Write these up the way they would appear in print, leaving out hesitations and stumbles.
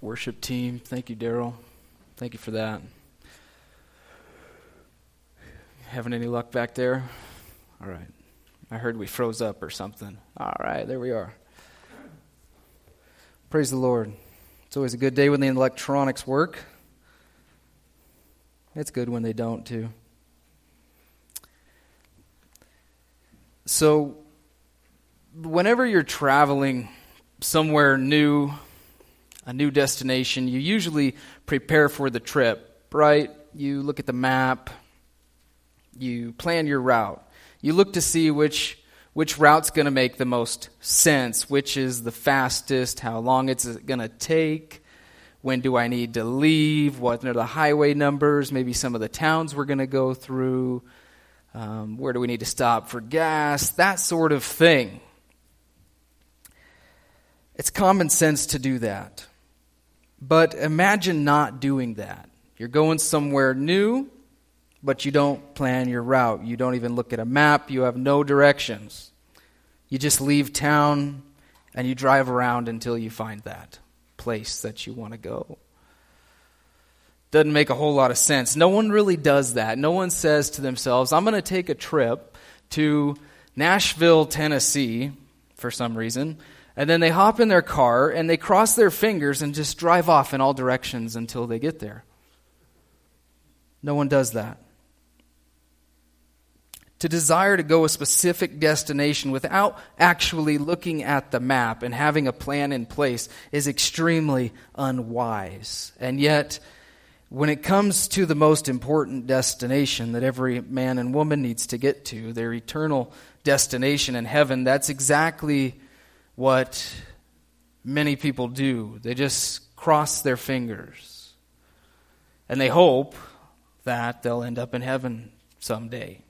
Worship team, thank you, Daryl. Thank you for that. Having any luck back there? All right. I heard we froze up or something. All right, there we are. Praise the Lord. It's always a good day when the electronics work. It's good when they don't, too. So, whenever you're traveling somewhere new, a new destination, you usually prepare for the trip, right? You look at the map, you plan your route. You look to see which route's going to make the most sense, which is the fastest, how long it's going to take, when do I need to leave, what are the highway numbers, maybe some of the towns we're going to go through, where do we need to stop for gas, that sort of thing. It's common sense to do that. But imagine not doing that. You're going somewhere new, but you don't plan your route. You don't even look at a map. You have no directions. You just leave town and you drive around until you find that place that you want to go. Doesn't make a whole lot of sense. No one really does that. No one says to themselves, I'm going to take a trip to Nashville, Tennessee, for some reason, and then they hop in their car and they cross their fingers and just drive off in all directions until they get there. No one does that. To desire to go a specific destination without actually looking at the map and having a plan in place is extremely unwise. And yet, when it comes to the most important destination that every man and woman needs to get to, their eternal destination in heaven, that's exactly what many people do. They just cross their fingers. And they hope that they'll end up in heaven someday.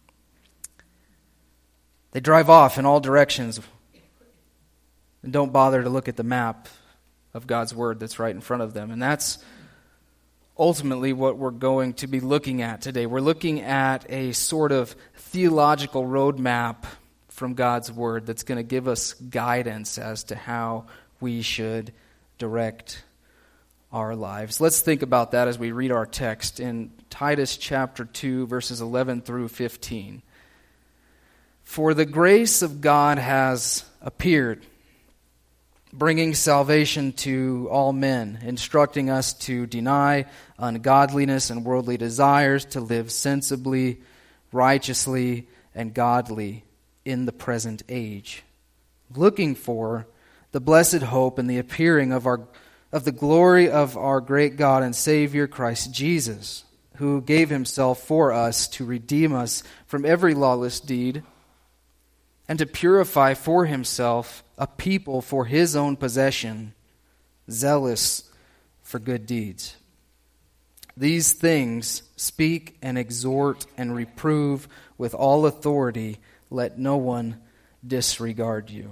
They drive off in all directions and don't bother to look at the map of God's Word that's right in front of them. And that's ultimately what we're going to be looking at today. We're looking at a sort of theological roadmap from God's Word that's going to give us guidance as to how we should direct our lives. Let's think about that as we read our text in Titus chapter 2, verses 11 through 15. For the grace of God has appeared, bringing salvation to all men, instructing us to deny ungodliness and worldly desires, to live sensibly, righteously, and godly in the present age, looking for the blessed hope and the appearing of the glory of our great God and Savior Christ Jesus, who gave himself for us to redeem us from every lawless deed and to purify for himself a people for his own possession, zealous for good deeds. These things speak and exhort and reprove with all authority. Let no one disregard you.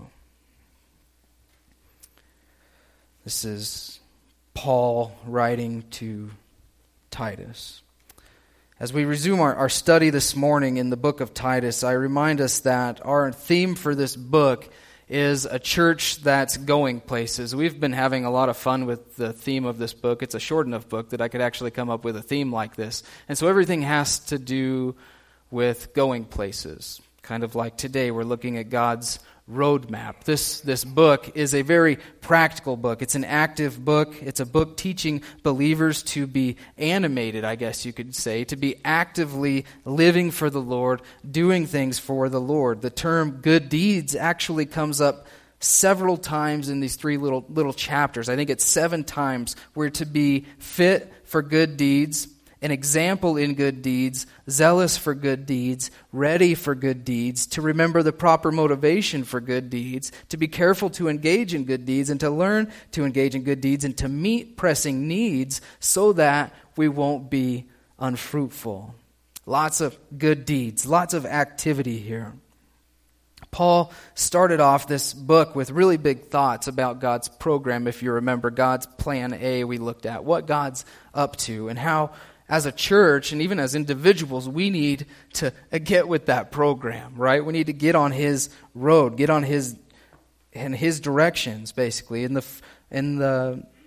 This is Paul writing to Titus. As we resume our study this morning in the book of Titus, I remind us that our theme for this book is a church that's going places. We've been having a lot of fun with the theme of this book. It's a short enough book that I could actually come up with a theme like this. And so everything has to do with going places. Kind of like today, we're looking at God's roadmap. This book is a very practical book. It's an active book. It's a book teaching believers to be animated, I guess you could say, to be actively living for the Lord, doing things for the Lord. The term good deeds actually comes up several times in these three little chapters. I think it's 7 times. We're to be fit for good deeds, an example in good deeds, zealous for good deeds, ready for good deeds, to remember the proper motivation for good deeds, to be careful to engage in good deeds, and to learn to engage in good deeds, and to meet pressing needs so that we won't be unfruitful. Lots of good deeds, lots of activity here. Paul started off this book with really big thoughts about God's program, if you remember, God's plan A we looked at, what God's up to, and how as a church and even as individuals, we need to get with that program, right? We need to get on his road, get on his directions, basically. In the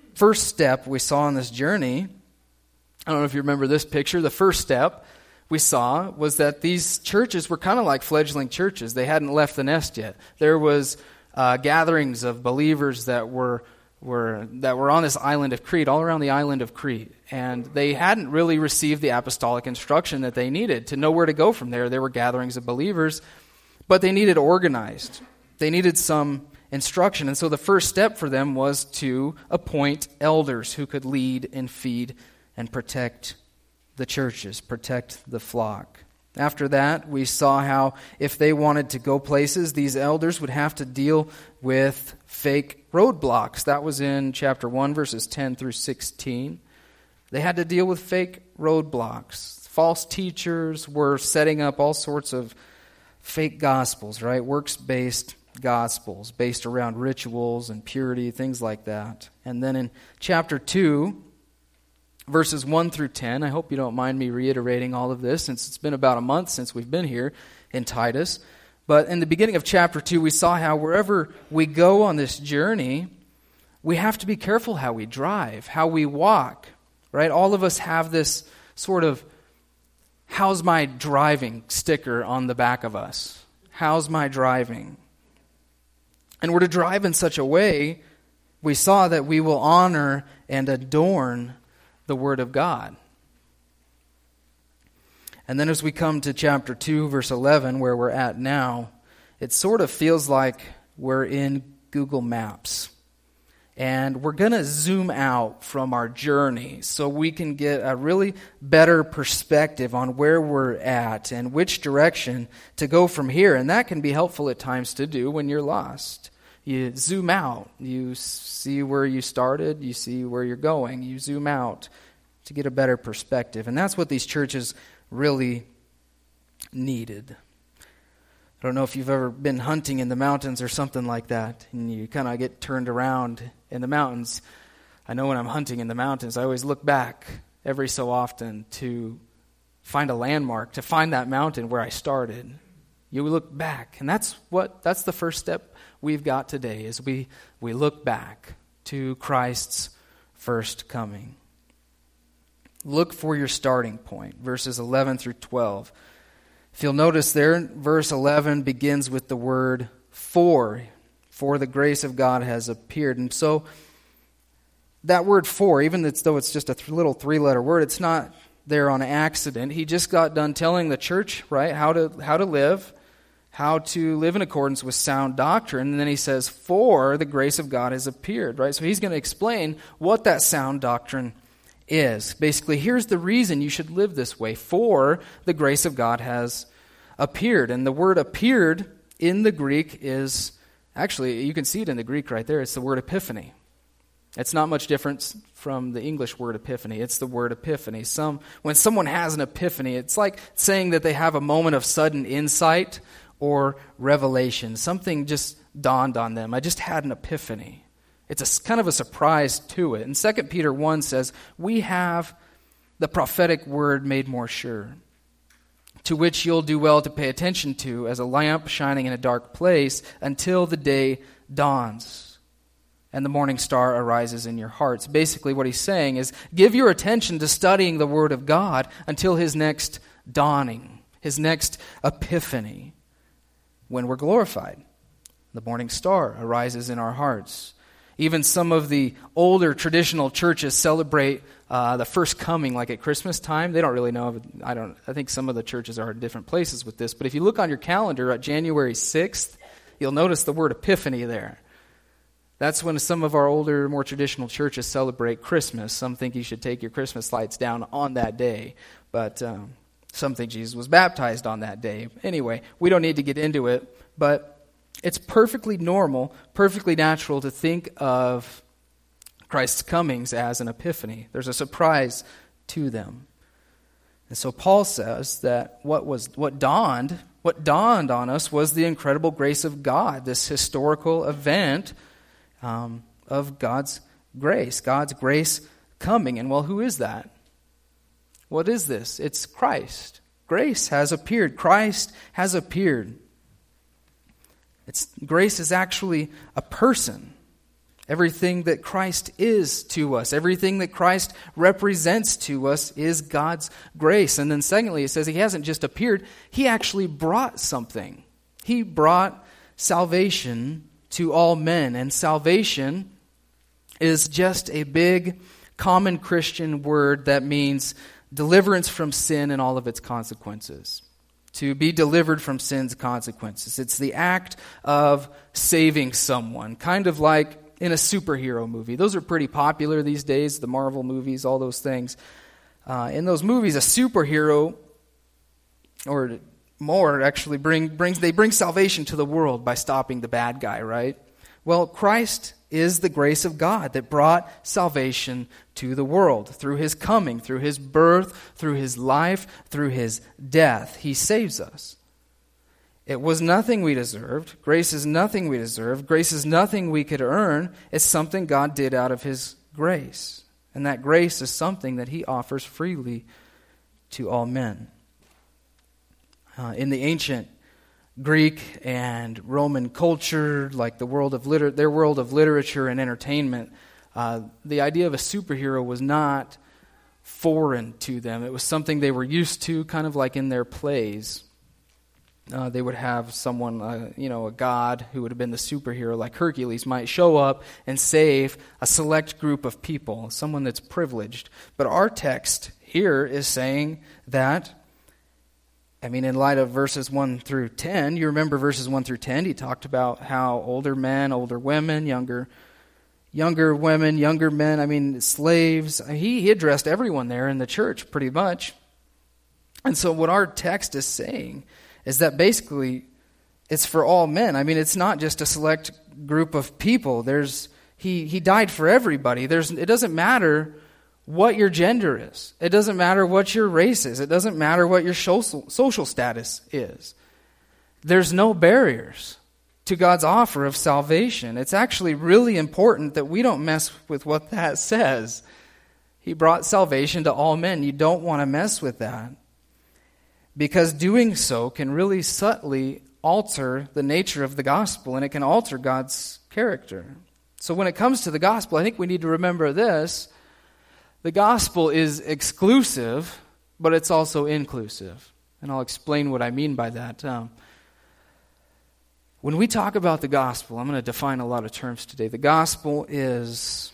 first step we saw on this journey, I don't know if you remember this picture, the first step we saw was that these churches were kind of like fledgling churches. They hadn't left the nest yet. There was gatherings of believers that were on this island of Crete, all around the island of Crete. And they hadn't really received the apostolic instruction that they needed to know where to go from there. There were gatherings of believers, but they needed organized. They needed some instruction. And so the first step for them was to appoint elders who could lead and feed and protect the churches, protect the flock. After that, we saw how if they wanted to go places, these elders would have to deal with fake roadblocks. That was in chapter 1, verses 10 through 16. They had to deal with fake roadblocks. False teachers were setting up all sorts of fake gospels, right? Works-based gospels based around rituals and purity, things like that. And then in chapter 2, verses 1 through 10, I hope you don't mind me reiterating all of this since it's been about a month since we've been here in Titus. But in the beginning of chapter 2, we saw how wherever we go on this journey, we have to be careful how we drive, how we walk, right? All of us have this sort of, how's my driving sticker on the back of us. How's my driving? And we're to drive in such a way, we saw that we will honor and adorn the Word of God. And then as we come to chapter 2, verse 11, where we're at now, it sort of feels like we're in Google Maps. And we're going to zoom out from our journey so we can get a really better perspective on where we're at and which direction to go from here. And that can be helpful at times to do when you're lost. You zoom out. You see where you started. You see where you're going. You zoom out to get a better perspective. And that's what these churches really needed. I don't know if you've ever been hunting in the mountains or something like that, and you kind of get turned around in the mountains. I know when I'm hunting in the mountains, I always look back every so often to find a landmark, to find that mountain where I started. You look back, and that's the first step we've got today, is we look back to Christ's first coming. Look for your starting point, verses 11 through 12. If you'll notice there, verse 11 begins with the word for the grace of God has appeared. And so that word for, even though it's just a little three-letter word, it's not there on accident. He just got done telling the church, right, how to live in accordance with sound doctrine. And then he says, for the grace of God has appeared, right? So he's going to explain what that sound doctrine is. Basically, here's the reason you should live this way. For the grace of God has appeared. And the word appeared in the Greek is, actually, you can see it in the Greek right there. It's the word epiphany. It's not much different from the English word epiphany. It's the word epiphany. When someone has an epiphany, it's like saying that they have a moment of sudden insight or revelation. Something just dawned on them. I just had an epiphany. It's kind of a surprise to it. And 2 Peter 1 says, we have the prophetic word made more sure, to which you'll do well to pay attention to as a lamp shining in a dark place until the day dawns and the morning star arises in your hearts. Basically what he's saying is give your attention to studying the Word of God until his next dawning, his next epiphany, when we're glorified. The morning star arises in our hearts. Even some of the older traditional churches celebrate the first coming like at Christmas time. They don't really know. I think some of the churches are in different places with this. But if you look on your calendar at January 6th, you'll notice the word epiphany there. That's when some of our older, more traditional churches celebrate Christmas. Some think you should take your Christmas lights down on that day. But some think Jesus was baptized on that day. Anyway, we don't need to get into it. But it's perfectly normal, perfectly natural to think of Christ's comings as an epiphany. There's a surprise to them. And so Paul says that what dawned on us was the incredible grace of God, this historical event of God's grace coming. And well, who is that? What is this? It's Christ. Grace has appeared. Christ has appeared. Grace is actually a person. Everything that Christ is to us, everything that Christ represents to us is God's grace. And then secondly, it says he hasn't just appeared, he actually brought something. He brought salvation to all men. And salvation is just a big, common Christian word that means deliverance from sin and all of its consequences. To be delivered from sin's consequences. It's the act of saving someone, kind of like in a superhero movie. Those are pretty popular these days, the Marvel movies, all those things. In those movies, a superhero, or more actually, bring salvation to the world by stopping the bad guy, right? Well, Christ is the grace of God that brought salvation to the world through his coming, through his birth, through his life, through his death. He saves us. It was nothing we deserved. Grace is nothing we deserve. Grace is nothing we could earn. It's something God did out of his grace. And that grace is something that he offers freely to all men. In the ancient Greek and Roman culture, like their world of literature and entertainment, the idea of a superhero was not foreign to them. It was something they were used to, kind of like in their plays. They would have someone, a god who would have been the superhero, like Hercules, might show up and save a select group of people, someone that's privileged. But our text here is saying that, in light of verses 1 through 10, you remember verses 1 through 10, he talked about how older men, older women, younger women, younger men, slaves. He addressed everyone there in the church pretty much. And so what our text is saying is that basically it's for all men. It's not just a select group of people. He died for everybody. It doesn't matter what your gender is. It doesn't matter what your race is. It doesn't matter what your social status is. There's no barriers to God's offer of salvation. It's actually really important that we don't mess with what that says. He brought salvation to all men. You don't want to mess with that, because doing so can really subtly alter the nature of the gospel, and it can alter God's character. So when it comes to the gospel, I think we need to remember this. The gospel is exclusive, but it's also inclusive. And I'll explain what I mean by that. When we talk about the gospel, I'm going to define a lot of terms today. The gospel is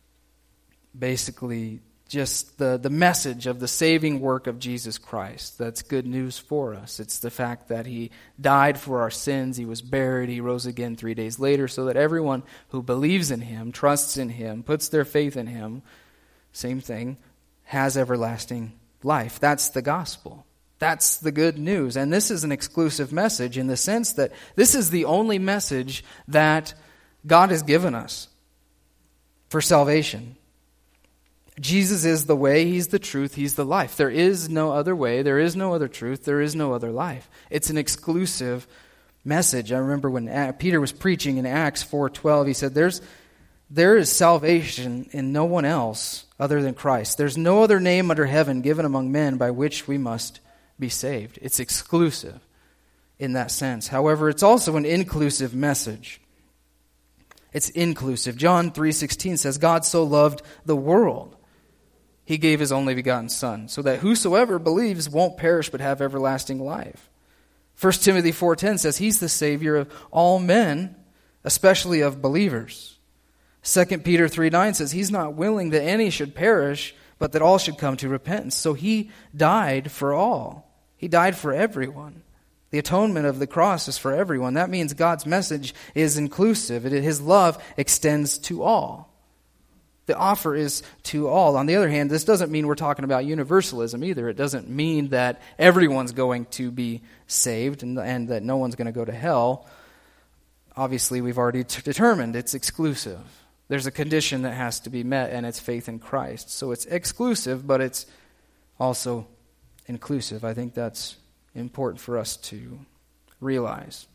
basically just the message of the saving work of Jesus Christ. That's good news for us. It's the fact that he died for our sins, he was buried, he rose again 3 days later, so that everyone who believes in him, trusts in him, puts their faith in him, same thing, has everlasting life. That's the gospel. That's the good news. And this is an exclusive message in the sense that this is the only message that God has given us for salvation. Jesus is the way, he's the truth, he's the life. There is no other way, there is no other truth, there is no other life. It's an exclusive message. I remember when Peter was preaching in Acts 4:12, he said, there is salvation in no one else other than Christ. There's no other name under heaven given among men by which we must be saved. It's exclusive in that sense. However, it's also an inclusive message. It's inclusive. John 3:16 says, God so loved the world, he gave his only begotten Son, so that whosoever believes won't perish but have everlasting life. 1 Timothy 4:10 says he's the Savior of all men, especially of believers. 2 Peter 3:9 says he's not willing that any should perish, but that all should come to repentance. So he died for all. He died for everyone. The atonement of the cross is for everyone. That means God's message is inclusive. His love extends to all. The offer is to all. On the other hand, this doesn't mean we're talking about universalism either. It doesn't mean that everyone's going to be saved and that no one's going to go to hell. Obviously, we've already determined it's exclusive. There's a condition that has to be met, and it's faith in Christ. So it's exclusive, but it's also inclusive. I think that's important for us to realize.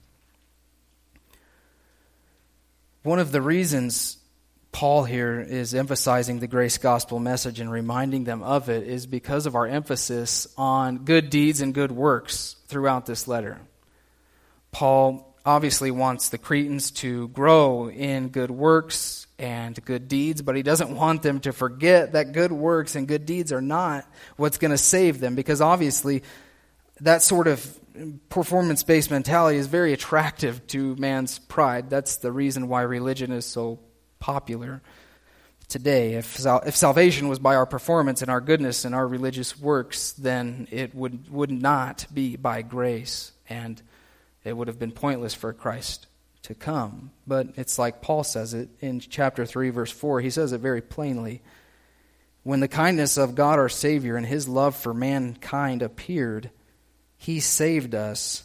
One of the reasons Paul here is emphasizing the grace gospel message and reminding them of it is because of our emphasis on good deeds and good works throughout this letter. Paul obviously wants the Cretans to grow in good works and good deeds, but he doesn't want them to forget that good works and good deeds are not what's going to save them, because obviously that sort of performance-based mentality is very attractive to man's pride. That's the reason why religion is so popular today. If salvation was by our performance and our goodness and our religious works, then it would not be by grace, and it would have been pointless for Christ to come. But it's like Paul says it in chapter 3, verse 4. He says it very plainly. When the kindness of God our Savior and his love for mankind appeared, he saved us,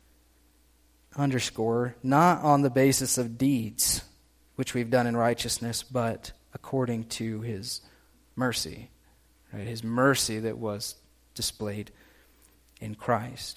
not on the basis of deeds, which we've done in righteousness, but according to his mercy. Right? His mercy that was displayed in Christ.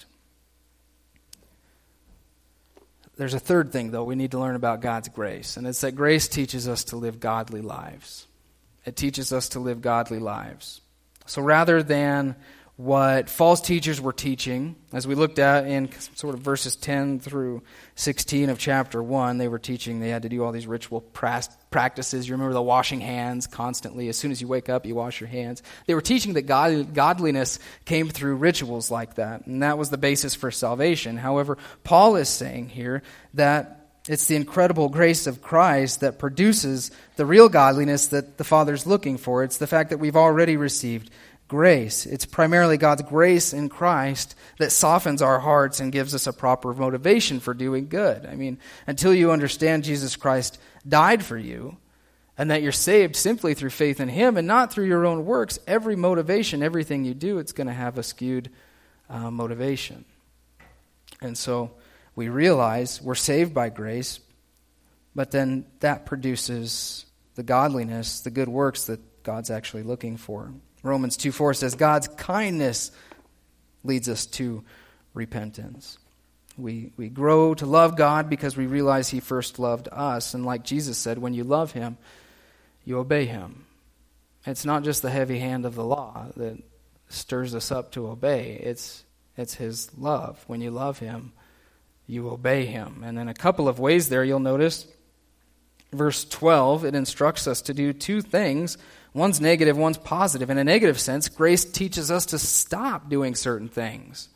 There's a third thing, though, we need to learn about God's grace, and it's that grace teaches us to live godly lives. It teaches us to live godly lives. So rather than what false teachers were teaching, as we looked at in sort of verses 10 through 16 of chapter 1, they were teaching they had to do all these ritual practices. You remember the washing hands constantly. As soon as you wake up, you wash your hands. They were teaching that godliness came through rituals like that, and that was the basis for salvation. However, Paul is saying here that it's the incredible grace of Christ that produces the real godliness that the Father's looking for. It's the fact that we've already received grace. It's primarily God's grace in Christ that softens our hearts and gives us a proper motivation for doing good. I mean, until you understand Jesus Christ died for you and that you're saved simply through faith in him and not through your own works, every motivation, everything you do, it's going to have a skewed motivation. And so we realize we're saved by grace, but then that produces the godliness, the good works that God's actually looking for. Romans 2:4 says, God's kindness leads us to repentance. We grow to love God because we realize he first loved us. And like Jesus said, when you love him, you obey him. It's not just the heavy hand of the law that stirs us up to obey. It's his love. When you love him, you obey him. And in a couple of ways there, you'll notice, verse 12, it instructs us to do two things. One's negative, one's positive. In a negative sense, grace teaches us to stop doing certain things.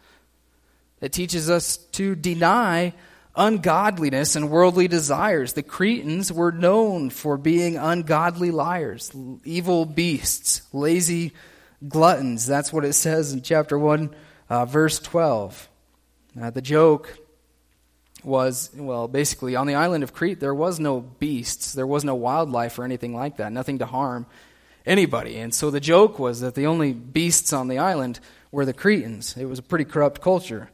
It teaches us to deny ungodliness and worldly desires. The Cretans were known for being ungodly liars, evil beasts, lazy gluttons. That's what it says in chapter 1, verse 12. The joke was, basically on the island of Crete, there was no beasts, there was no wildlife or anything like that, nothing to harm anybody. And so the joke was that the only beasts on the island were the Cretans. It was a pretty corrupt culture.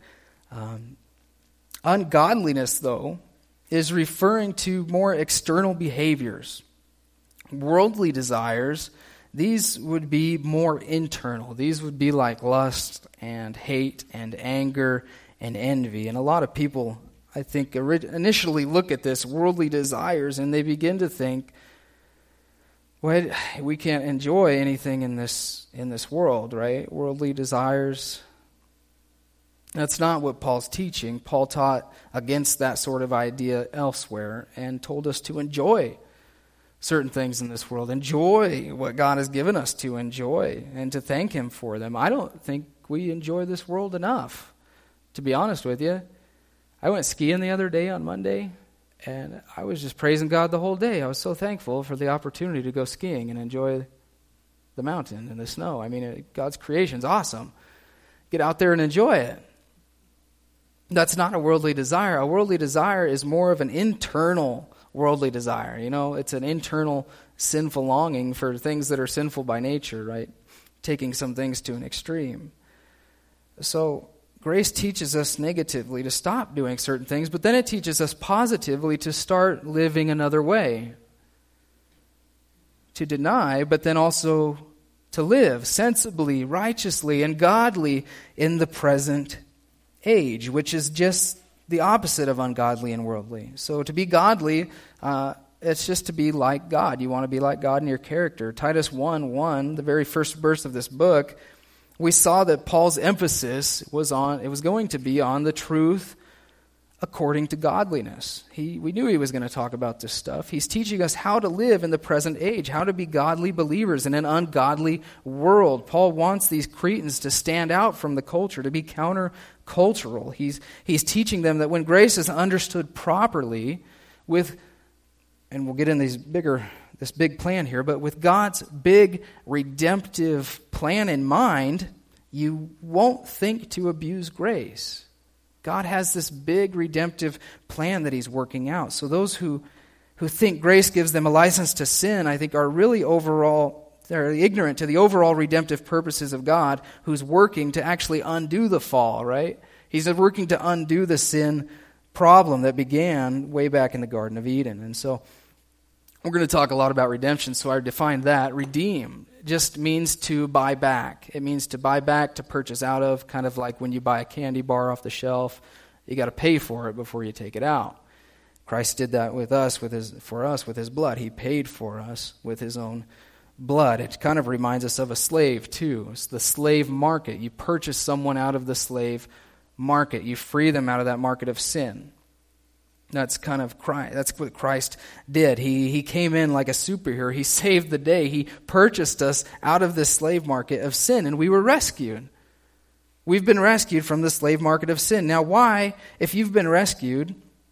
Ungodliness, though, is referring to more external behaviors. Worldly desires, these would be more internal. These would be like lust and hate and anger and envy. And a lot of people, I think, initially look at this worldly desires and they begin to think, well, we can't enjoy anything in this world, right? Worldly desires. That's not what Paul's teaching. Paul taught against that sort of idea elsewhere and told us to enjoy certain things in this world. Enjoy what God has given us to enjoy and to thank him for them. I don't think we enjoy this world enough, to be honest with you. I went skiing the other day on Monday, and I was just praising God the whole day. I was so thankful for the opportunity to go skiing and enjoy the mountain and the snow. I mean, God's creation's awesome. Get out there and enjoy it. That's not a worldly desire. A worldly desire is more of an internal worldly desire. You know, it's an internal sinful longing for things that are sinful by nature, right? Taking some things to an extreme. So grace teaches us negatively to stop doing certain things, but then it teaches us positively to start living another way. To deny, but then also to live sensibly, righteously, and godly in the present age, which is just the opposite of ungodly and worldly. So to be godly, it's just to be like God. You want to be like God in your character. Titus 1:1, the very first verse of this book, we saw that Paul's emphasis was going to be on the truth according to godliness. We knew he was going to talk about this stuff. He's teaching us how to live in the present age, how to be godly believers in an ungodly world. Paul wants these Cretans to stand out from the culture, to be countercultural. He's teaching them that when grace is understood properly and we'll get in this big plan here, but with God's big redemptive plan in mind, you won't think to abuse grace. God has this big redemptive plan that he's working out. So those who think grace gives them a license to sin, I think are really they're ignorant to the overall redemptive purposes of God, who's working to actually undo the fall, right? He's working to undo the sin problem that began way back in the Garden of Eden. And so we're going to talk a lot about redemption, so I defined that. Redeem just means to buy back. It means to buy back, to purchase out of, kind of like when you buy a candy bar off the shelf. You got to pay for it before you take it out. Christ did that for us with his blood. He paid for us with his own blood. It kind of reminds us of a slave too. It's the slave market. You purchase someone out of the slave market. You free them out of that market of sin. That's kind of Christ. That's what Christ did. He came in like a superhero. He saved the day. He purchased us out of this slave market of sin, and we were rescued. We've been rescued from the slave market of sin. Now, if you've been rescued,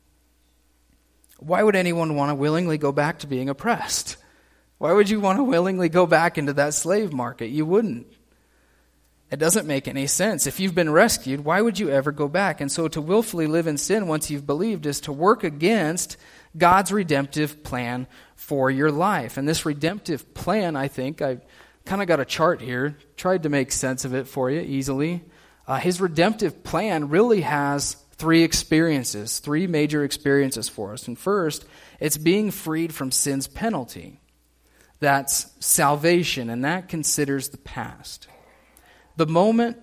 why would anyone want to willingly go back to being oppressed? Why would you want to willingly go back into that slave market? You wouldn't. It doesn't make any sense. If you've been rescued, why would you ever go back? And so to willfully live in sin once you've believed is to work against God's redemptive plan for your life. And this redemptive plan, I think, I kind of got a chart here, tried to make sense of it for you easily. His redemptive plan really has three major experiences for us. And first, it's being freed from sin's penalty. That's salvation, and that considers the past. The moment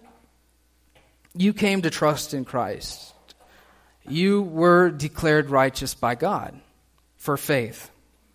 you came to trust in Christ, you were declared righteous by God for faith.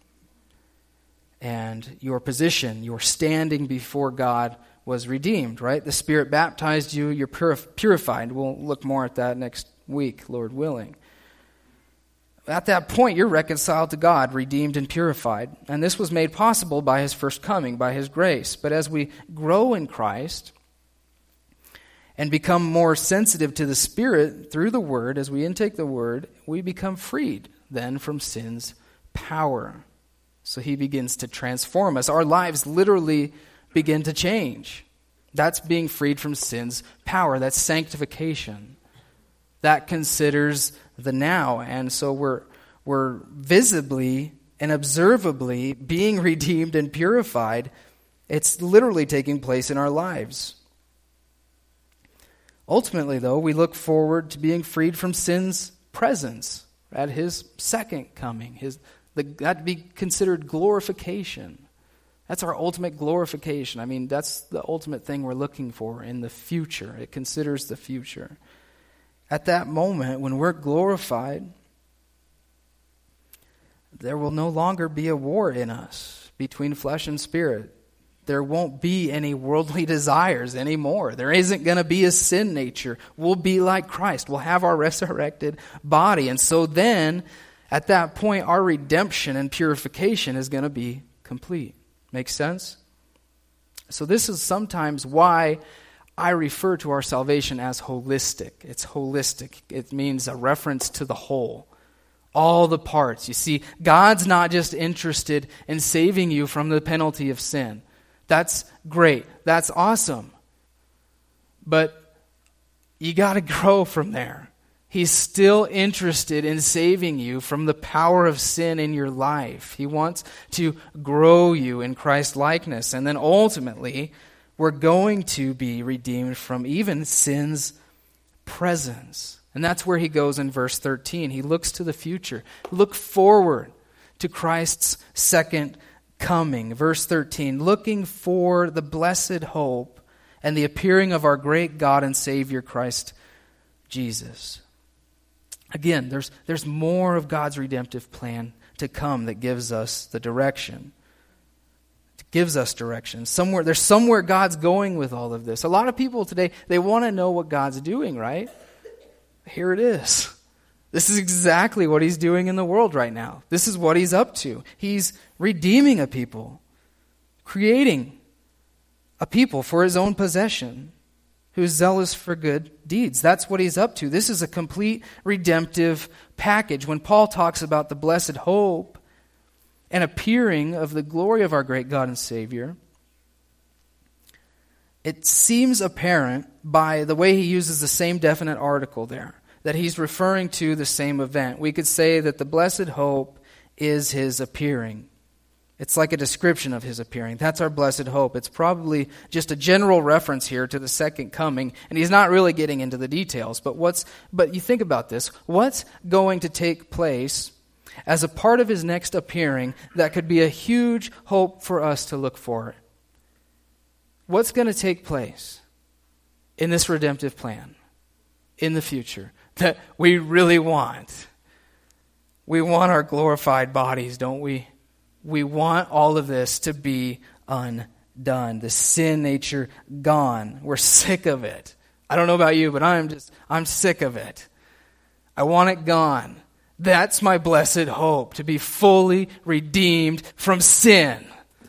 And your position, your standing before God was redeemed, right? The Spirit baptized you, you're purified. We'll look more at that next week, Lord willing. At that point, you're reconciled to God, redeemed and purified. And this was made possible by his first coming, by his grace. But as we grow in Christ and become more sensitive to the Spirit through the Word, as we intake the Word, we become freed then from sin's power. So he begins to transform us. Our lives literally begin to change. That's being freed from sin's power. That's sanctification. That considers the now. And so we're visibly and observably being redeemed and purified. It's literally taking place in our lives. Ultimately, though, we look forward to being freed from sin's presence at his second coming. That'd be considered glorification. That's our ultimate glorification. I mean, that's the ultimate thing we're looking for in the future. It considers the future. At that moment, when we're glorified, there will no longer be a war in us between flesh and spirit. There won't be any worldly desires anymore. There isn't going to be a sin nature. We'll be like Christ. We'll have our resurrected body. And so then, at that point, our redemption and purification is going to be complete. Make sense? So this is sometimes why I refer to our salvation as holistic. It's holistic. It means a reference to the whole. All the parts. You see, God's not just interested in saving you from the penalty of sin. That's great. That's awesome. But you got to grow from there. He's still interested in saving you from the power of sin in your life. He wants to grow you in Christ likeness. And then ultimately, we're going to be redeemed from even sin's presence. And that's where he goes in verse 13. He looks to the future. Look forward to Christ's second coming. Verse 13, looking for the blessed hope and the appearing of our great God and Savior Christ Jesus. Again, there's more of God's redemptive plan to come that gives us the direction. It gives us direction. There's somewhere God's going with all of this. A lot of people today, they want to know what God's doing, right? Here it is. This is exactly what he's doing in the world right now. This is what he's up to. He's redeeming a people, creating a people for his own possession, who is zealous for good deeds. That's what he's up to. This is a complete redemptive package. When Paul talks about the blessed hope and appearing of the glory of our great God and Savior, it seems apparent by the way he uses the same definite article there, that he's referring to the same event. We could say that the blessed hope is his appearing. It's like a description of his appearing. That's our blessed hope. It's probably just a general reference here to the second coming, and he's not really getting into the details. But you think about this. What's going to take place as a part of his next appearing that could be a huge hope for us to look for? What's going to take place in this redemptive plan in the future that we really want? We want our glorified bodies, don't we? We want all of this to be undone. The sin nature gone. We're sick of it. I don't know about you, but I'm sick of it. I want it gone. That's my blessed hope, to be fully redeemed from sin.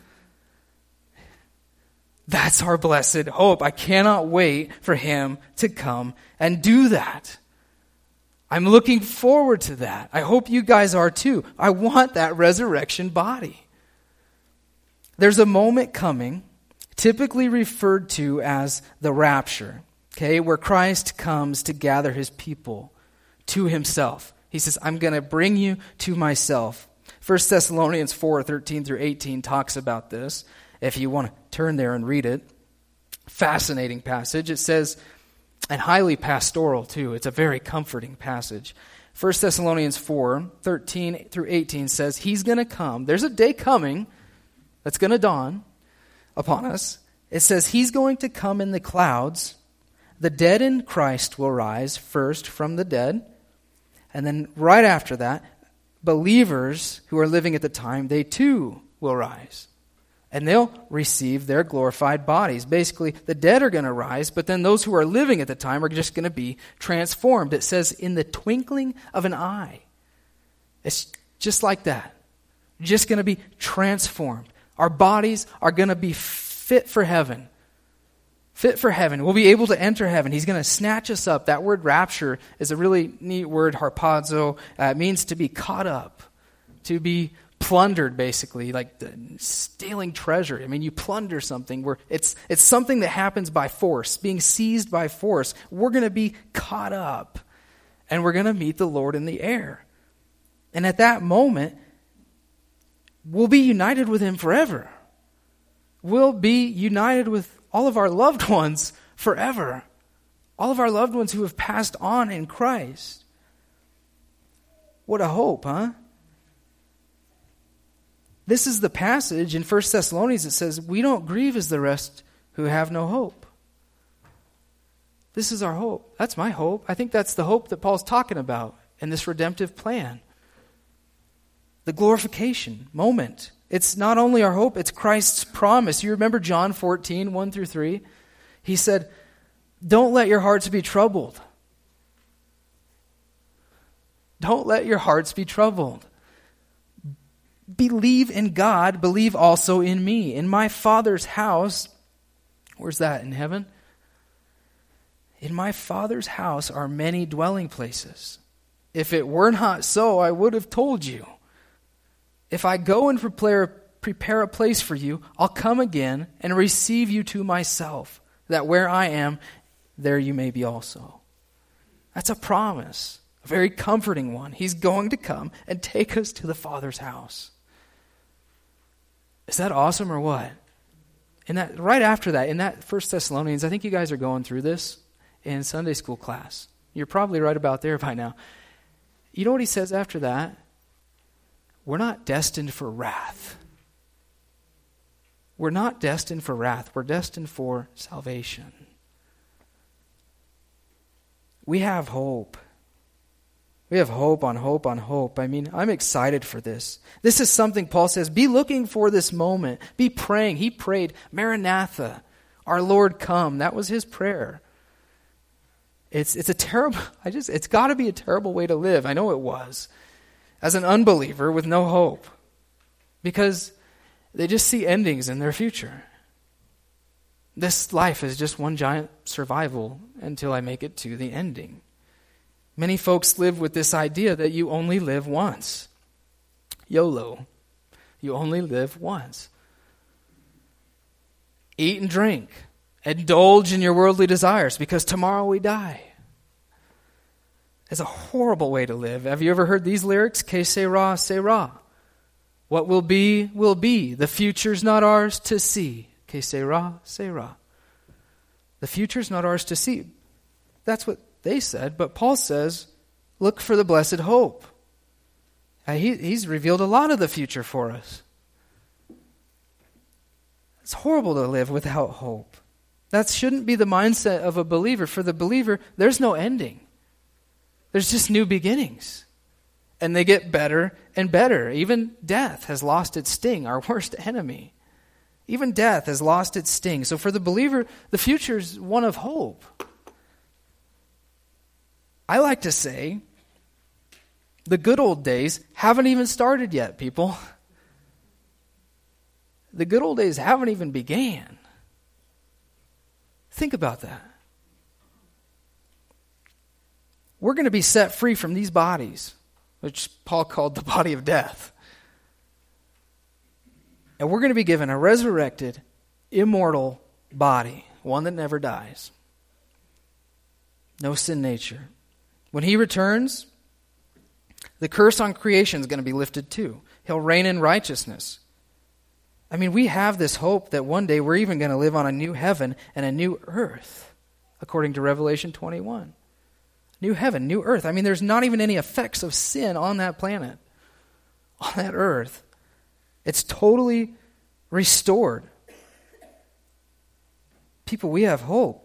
That's our blessed hope. I cannot wait for him to come and do that. I'm looking forward to that. I hope you guys are too. I want that resurrection body. There's a moment coming, typically referred to as the rapture, okay, where Christ comes to gather his people to himself. He says, I'm going to bring you to myself. 1 Thessalonians 4:13-18 talks about this. If you want to turn there and read it, fascinating passage. It says, and highly pastoral too. It's a very comforting passage. 1 Thessalonians 4:13-18 says, he's going to come. There's a day coming that's going to dawn upon us. It says, he's going to come in the clouds. The dead in Christ will rise first from the dead. And then right after that, believers who are living at the time, they too will rise. And they'll receive their glorified bodies. Basically, the dead are going to rise, but then those who are living at the time are just going to be transformed. It says, in the twinkling of an eye. It's just like that. Just going to be transformed. Our bodies are going to be fit for heaven. Fit for heaven. We'll be able to enter heaven. He's going to snatch us up. That word rapture is a really neat word, harpazo. It means to be caught up, to be plundered, basically, like stealing treasure. I mean, you plunder something where it's something that happens by force, being seized by force. We're going to be caught up, and we're going to meet the Lord in the air. And at that moment, we'll be united with him forever. We'll be united with all of our loved ones forever. All of our loved ones who have passed on in Christ. What a hope, huh? This is the passage in 1 Thessalonians that says, we don't grieve as the rest who have no hope. This is our hope. That's my hope. I think that's the hope that Paul's talking about in this redemptive plan. The glorification moment. It's not only our hope, it's Christ's promise. You remember John 14:1-3? He said, don't let your hearts be troubled. Don't let your hearts be troubled. Believe in God, believe also in me. In my Father's house, where's that, in heaven? In my Father's house are many dwelling places. If it were not so, I would have told you. If I go and prepare a place for you, I'll come again and receive you to myself, that where I am, there you may be also. That's a promise, a very comforting one. He's going to come and take us to the Father's house. Is that awesome or what? And that right after that, in that 1 Thessalonians, I think you guys are going through this in Sunday school class. You're probably right about there by now. You know what he says after that? We're not destined for wrath. We're not destined for wrath. We're destined for salvation. We have hope. We have hope on hope on hope. I mean, I'm excited for this. This is something Paul says, be looking for this moment. Be praying. He prayed, Maranatha, our Lord come. That was his prayer. It's a terrible, it's got to be a terrible way to live. I know it was. As an unbeliever with no hope. Because they just see endings in their future. This life is just one giant survival until I make it to the ending. Many folks live with this idea that you only live once. YOLO. You only live once. Eat and drink. Indulge in your worldly desires because tomorrow we die. It's a horrible way to live. Have you ever heard these lyrics? Que sera, sera. What will be, will be. The future's not ours to see. Que sera, sera. The future's not ours to see. That's what they said, but Paul says, look for the blessed hope. He's revealed a lot of the future for us. It's horrible to live without hope. That shouldn't be the mindset of a believer. For the believer, there's no ending. There's just new beginnings. And they get better and better. Even death has lost its sting, our worst enemy. Even death has lost its sting. So for the believer, the future is one of hope. I like to say, the good old days haven't even started yet, people. The good old days haven't even began. Think about that. We're going to be set free from these bodies, which Paul called the body of death. And we're going to be given a resurrected, immortal body, one that never dies. No sin nature. When he returns, the curse on creation is going to be lifted too. He'll reign in righteousness. I mean, we have this hope that one day we're even going to live on a new heaven and a new earth, according to Revelation 21. New heaven, new earth. I mean, there's not even any effects of sin on that planet, on that earth. It's totally restored. People, we have hope.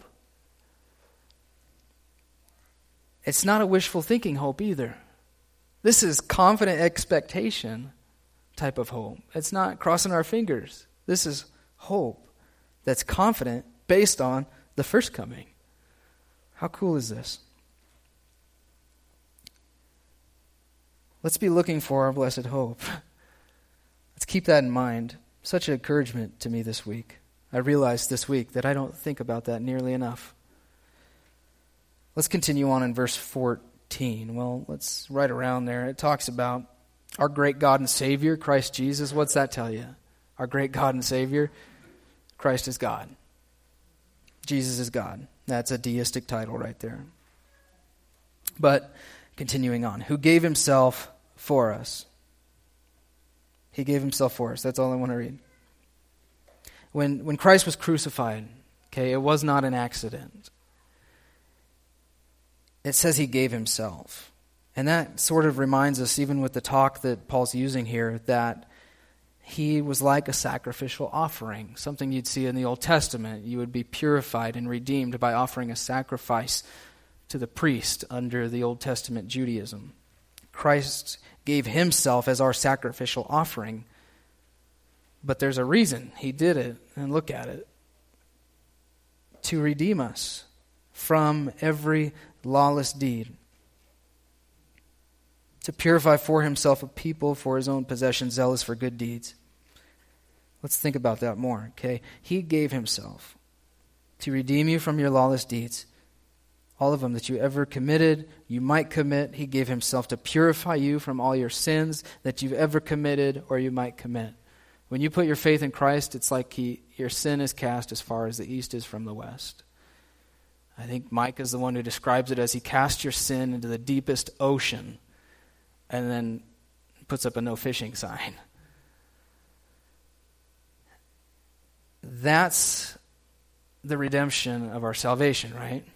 It's not a wishful thinking hope either. This is confident expectation type of hope. It's not crossing our fingers. This is hope that's confident based on the first coming. How cool is this? Let's be looking for our blessed hope. Let's keep that in mind. Such an encouragement to me this week. I realized this week that I don't think about that nearly enough. Let's continue on in verse 14. Well, let's right around there. It talks about our great God and Savior, Christ Jesus. What's that tell you? Our great God and Savior, Christ is God. Jesus is God. That's a deistic title right there. But continuing on, who gave himself for us. He gave himself for us. That's all I want to read. When Christ was crucified, okay, it was not an accident. It says he gave himself. And that sort of reminds us, even with the talk that Paul's using here, that he was like a sacrificial offering, something you'd see in the Old Testament. You would be purified and redeemed by offering a sacrifice to the priest under the Old Testament Judaism. Christ gave himself as our sacrificial offering. But there's a reason he did it, and look at it. To redeem us from every lawless deed. To purify for himself a people for his own possession, zealous for good deeds. Let's think about that more, okay? He gave himself to redeem you from your lawless deeds. All of them that you ever committed, you might commit. He gave himself to purify you from all your sins that you've ever committed or you might commit. When you put your faith in Christ, it's like your sin is cast as far as the east is from the west. I think Mike is the one who describes it as he cast your sin into the deepest ocean and then puts up a no fishing sign. That's the redemption of our salvation, right?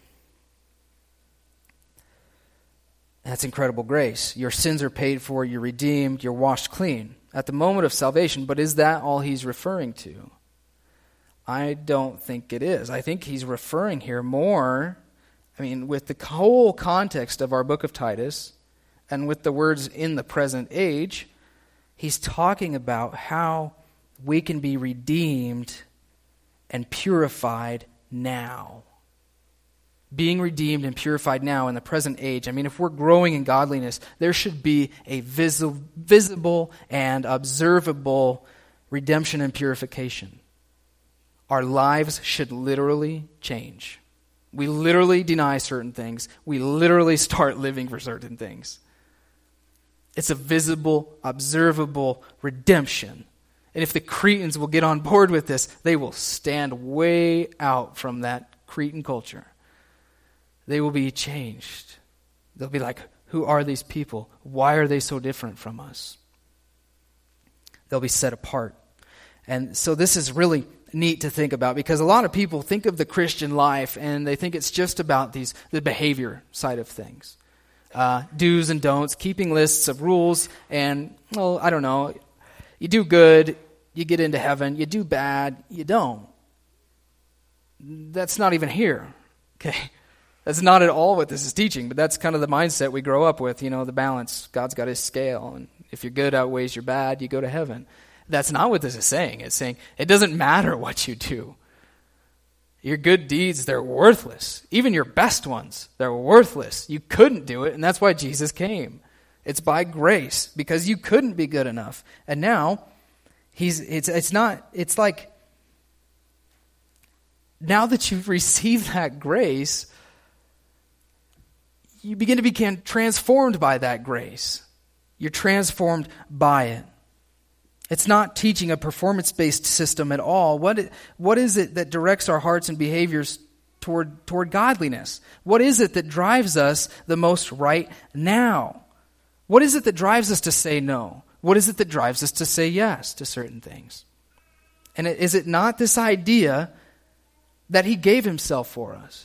That's incredible grace. Your sins are paid for, you're redeemed, you're washed clean at the moment of salvation, but is that all he's referring to? I don't think it is. I think he's referring here more, with the whole context of our book of Titus and with the words in the present age, he's talking about how we can be redeemed and purified now. being redeemed and purified now in the present age. I mean, if we're growing in godliness, there should be a visible and observable redemption and purification. Our lives should literally change. We literally deny certain things. We literally start living for certain things. It's a visible, observable redemption. And if the Cretans will get on board with this, they will stand way out from that Cretan culture. They will be changed. They'll be like, who are these people? Why are they so different from us? They'll be set apart. And so this is really neat to think about, because a lot of people think of the Christian life and they think it's just about the behavior side of things. Do's and don'ts, keeping lists of rules, and, well, I don't know, you do good, you get into heaven. You do bad, you don't. That's not even here, okay? That's not at all what this is teaching, but that's kind of the mindset we grow up with, the balance. God's got his scale, and if your good outweighs your bad, you go to heaven. That's not what this is saying. It's saying it doesn't matter what you do. Your good deeds, they're worthless. Even your best ones, they're worthless. You couldn't do it, and that's why Jesus came. It's by grace, because you couldn't be good enough. And now, it's like, now that you've received that grace, you begin to be transformed by that grace. You're transformed by it. It's not teaching a performance-based system at all. What is it that directs our hearts and behaviors toward godliness? What is it that drives us the most right now? What is it that drives us to say no? What is it that drives us to say yes to certain things? And is it not this idea that he gave himself for us?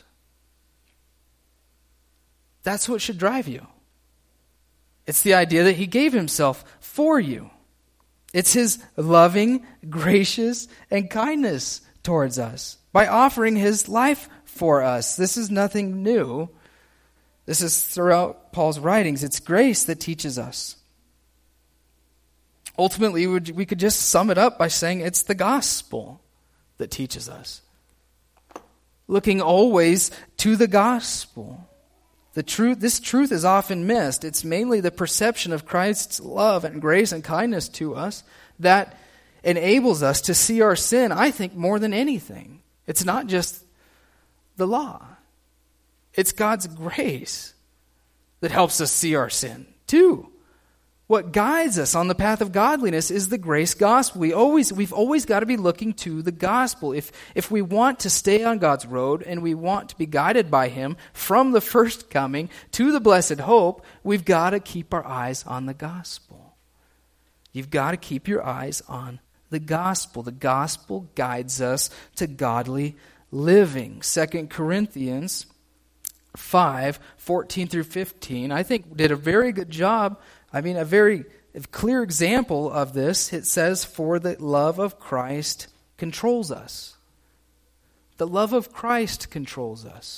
That's what should drive you. It's the idea that he gave himself for you. It's his loving, gracious, and kindness towards us by offering his life for us. This is nothing new. This is throughout Paul's writings. It's grace that teaches us. Ultimately, we could just sum it up by saying it's the gospel that teaches us. Looking always to the gospel. This truth is often missed. It's mainly the perception of Christ's love and grace and kindness to us that enables us to see our sin, I think, more than anything. It's not just the law. It's God's grace that helps us see our sin, too. What guides us on the path of godliness is the grace gospel. We've always got to be looking to the gospel. If we want to stay on God's road and we want to be guided by him from the first coming to the blessed hope, we've got to keep our eyes on the gospel. You've got to keep your eyes on the gospel. The gospel guides us to godly living. 2 Corinthians 5:14 through 15, I think did a very good job. A very clear example of this. It says, for the love of Christ controls us. The love of Christ controls us.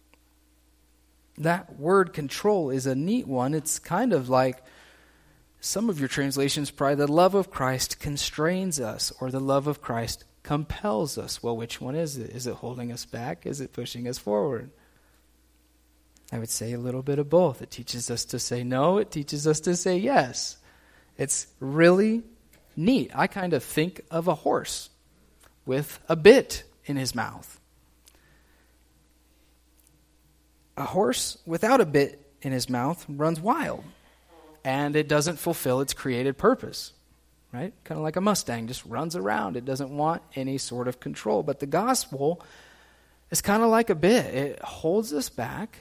That word control is a neat one. It's kind of like some of your translations, probably the love of Christ constrains us, or the love of Christ compels us. Well, which one is it? Is it holding us back? Is it pushing us forward? I would say a little bit of both. It teaches us to say no. It teaches us to say yes. It's really neat. I kind of think of a horse with a bit in his mouth. A horse without a bit in his mouth runs wild, and it doesn't fulfill its created purpose, right? Kind of like a Mustang, just runs around. It doesn't want any sort of control. But the gospel is kind of like a bit. It holds us back,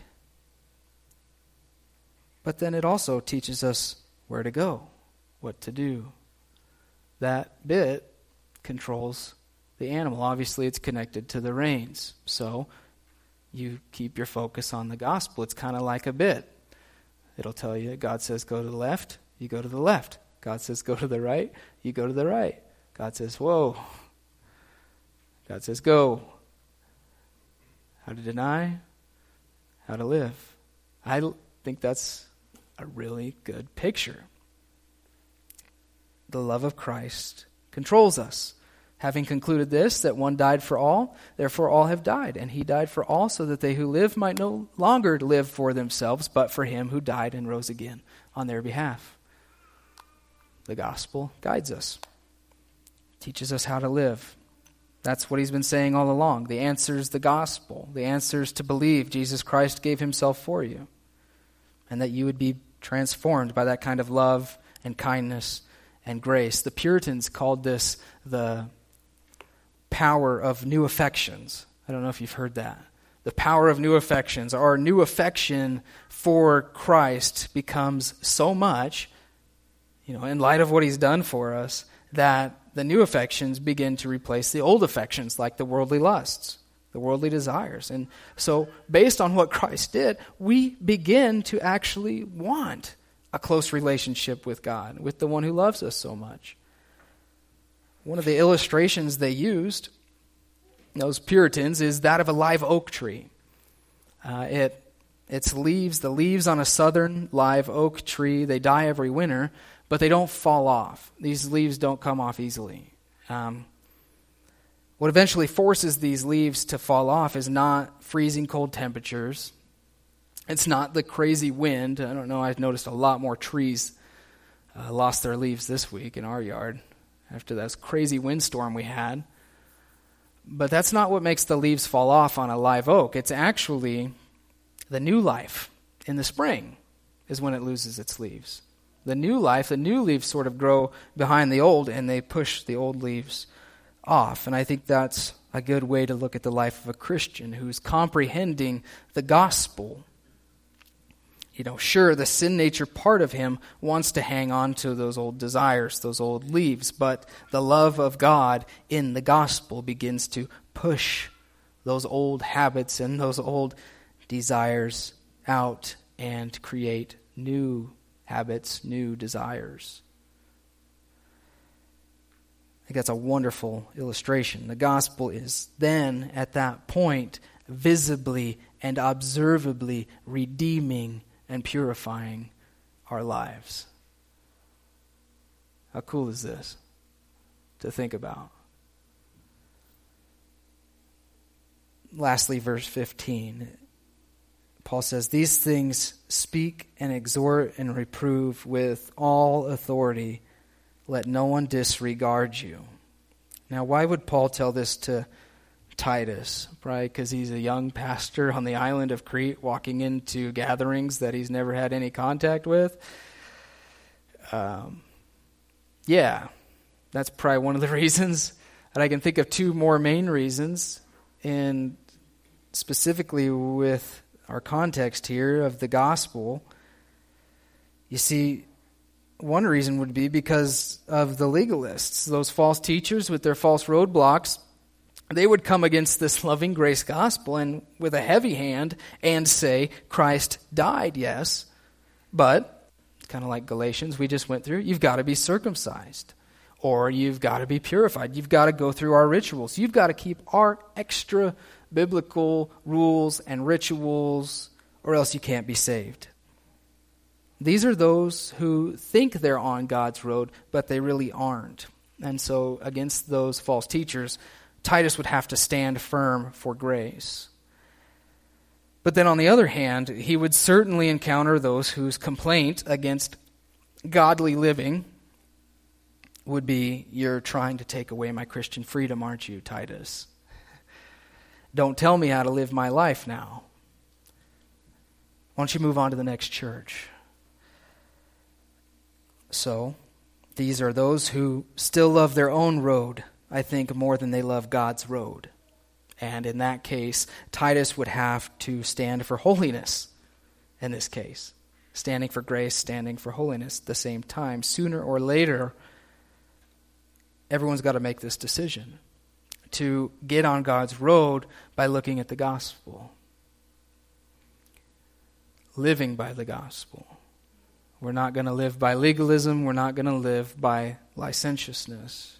but then it also teaches us where to go, what to do. That bit controls the animal. Obviously, it's connected to the reins. So you keep your focus on the gospel. It's kind of like a bit. It'll tell you, God says go to the left, you go to the left. God says go to the right, you go to the right. God says, whoa. God says go. How to deny, how to live. I think that's a really good picture. The love of Christ controls us. Having concluded this, that one died for all, therefore all have died. And he died for all, so that they who live might no longer live for themselves, but for him who died and rose again on their behalf. The gospel guides us, teaches us how to live. That's what he's been saying all along. The answer is the gospel. The answer is to believe Jesus Christ gave himself for you, and that you would be transformed by that kind of love and kindness and grace. The Puritans called this the power of new affections. I don't know if you've heard that. The power of new affections. Our new affection for Christ becomes so much, in light of what he's done for us, that the new affections begin to replace the old affections, like the worldly lusts, the worldly desires. And so, based on what Christ did, we begin to actually want a close relationship with God, with the one who loves us so much. One of the illustrations they used, those Puritans, is that of a live oak tree. Its leaves, the leaves on a southern live oak tree, they die every winter, but they don't fall off. These leaves don't come off easily. What eventually forces these leaves to fall off is not freezing cold temperatures. It's not the crazy wind. I don't know, I've noticed a lot more trees lost their leaves this week in our yard after that crazy windstorm we had. But that's not what makes the leaves fall off on a live oak. It's actually the new life in the spring is when it loses its leaves. The new life, the new leaves sort of grow behind the old, and they push the old leaves off. And I think that's a good way to look at the life of a Christian who's comprehending the gospel. Sure, the sin nature part of him wants to hang on to those old desires, those old leaves, but the love of God in the gospel begins to push those old habits and those old desires out and create new habits, new desires. I think that's a wonderful illustration. The gospel is then, at that point, visibly and observably redeeming and purifying our lives. How cool is this to think about? Lastly, verse 15. Paul says, "These things speak and exhort and reprove with all authority. Let no one disregard you." Now, why would Paul tell this to Titus? Probably because he's a young pastor on the island of Crete walking into gatherings that he's never had any contact with. Yeah, that's probably one of the reasons. And I can think of two more main reasons, and specifically with our context here of the gospel. You see, one reason would be because of the legalists, those false teachers with their false roadblocks. They would come against this loving grace gospel and with a heavy hand and say, Christ died, yes, but it's kind of like Galatians we just went through, you've got to be circumcised, or you've got to be purified, you've got to go through our rituals, you've got to keep our extra biblical rules and rituals, or else you can't be saved. These are those who think they're on God's road, but they really aren't. And so against those false teachers, Titus would have to stand firm for grace. But then on the other hand, he would certainly encounter those whose complaint against godly living would be, "You're trying to take away my Christian freedom, aren't you, Titus? Don't tell me how to live my life now. Why don't you move on to the next church?" So, these are those who still love their own road, I think, more than they love God's road. And in that case, Titus would have to stand for holiness in this case. Standing for grace, standing for holiness at the same time. Sooner or later, everyone's got to make this decision to get on God's road by looking at the gospel. Living by the gospel. We're not going to live by legalism. We're not going to live by licentiousness.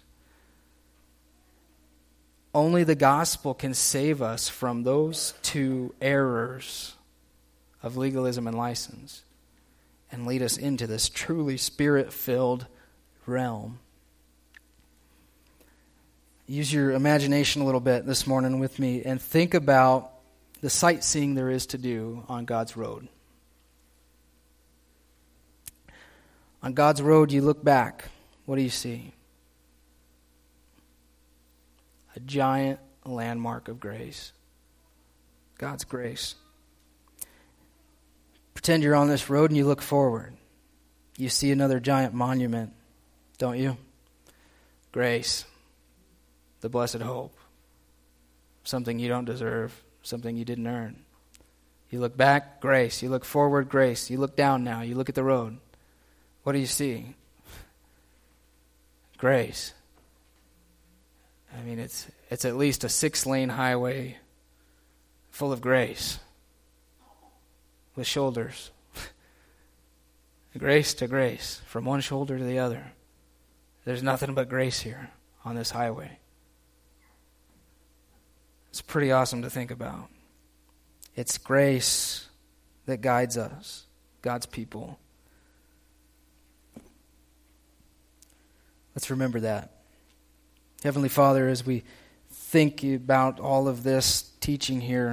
Only the gospel can save us from those two errors of legalism and license and lead us into this truly spirit-filled realm. use your imagination a little bit this morning with me and think about the sightseeing there is to do on God's road. On God's road, you look back. What do you see? A giant landmark of grace. God's grace. Pretend you're on this road and you look forward. You see another giant monument, don't you? Grace. The blessed hope. Something you don't deserve. Something you didn't earn. You look back, grace. You look forward, grace. You look down now. You look at the road. What do you see? Grace. I mean, it's at least a 6-lane highway full of grace with shoulders. Grace to grace, from one shoulder to the other. There's nothing but grace here on this highway. It's pretty awesome to think about. It's grace that guides us, God's people. Let's remember that. Heavenly Father, as we think about all of this teaching here,